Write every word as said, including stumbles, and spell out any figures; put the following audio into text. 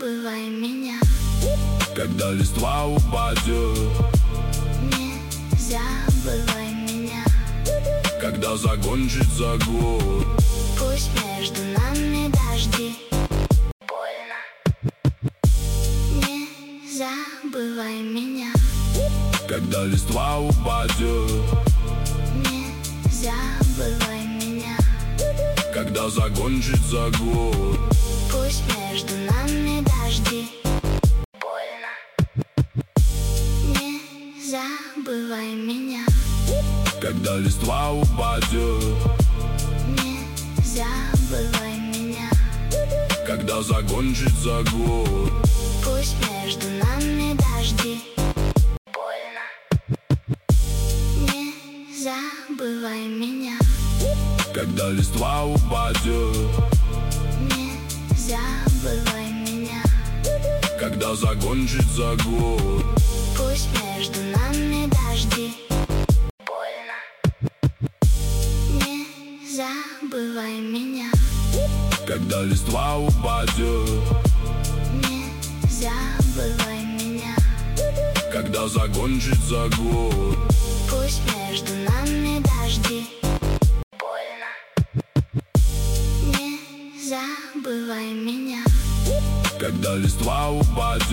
забывай меня. Когда листва упадет, не забывай меня. когда закончится год, пусть между нами дожди. Больно, не забывай меня. когда листва упадет, не забывай меня. когда закончится год, пусть между нами дожди. Больно, не забывай меня. когда листва упадет, не забывай меня. когда закончится год, пусть между нами дожди. Больно, не забывай меня. когда листва упадет, не забывай меня. когда закончится год, пусть между нами дожди. Больно, не забывай меня. когда листва упадет, не забывай меня. когда закончится год, пусть между нами дожди. Больно, не забывай меня. когда листва упадет.